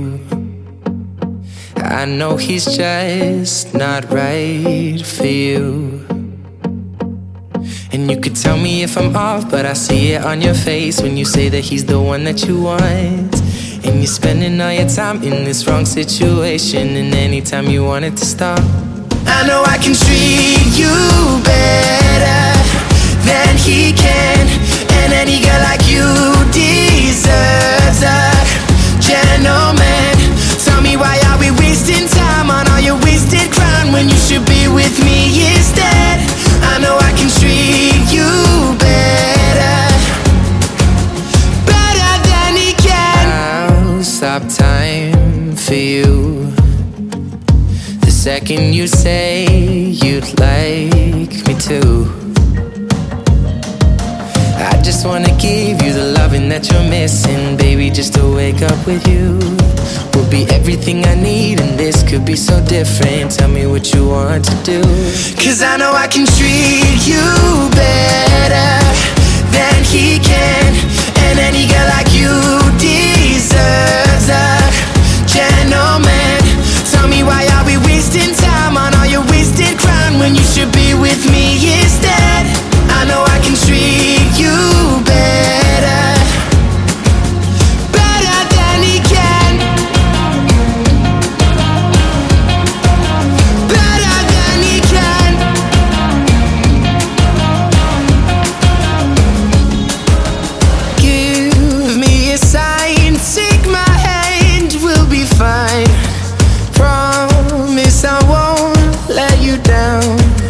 I know he's just not right for you. And you could tell me if I'm off, but I see it on your face when you say that he's the one that you want. And you're spending all your time in this wrong situation, and anytime you want it to stop, I know I can treat you better than he can. And any girl like you deserves a gentleman. Tell me, why are we wasting time on all your wasted crown when you should be with me instead? I know I can treat you better, better than he can. I'll stop time for you the second you say you'd like me to. I just wanna give you the loving that you're missing, baby. Just to wake up with you will be everything I need, and this could be so different. Tell me what you want to do, 'cause I know I can treat you better than he can. And any girl like you deserves a gentleman. Tell me, why are we wasting time on all your wasted crown when you should be with me instead? I know I can treat you better, better than he can, better than he can. Give me a sign, take my hand, we'll be fine. Promise I won't let you down.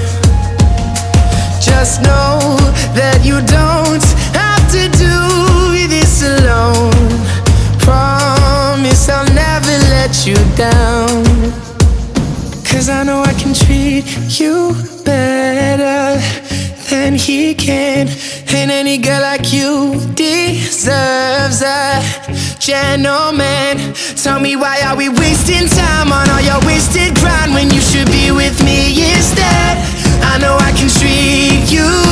Just know that you don't have to do this alone. Promise I'll never let you down, 'cause I know I can treat you better than he can. And any girl like you deserves a gentleman. Tell me, why are we wasting time on all your wasted grind when you should be with me instead? I know I can treat you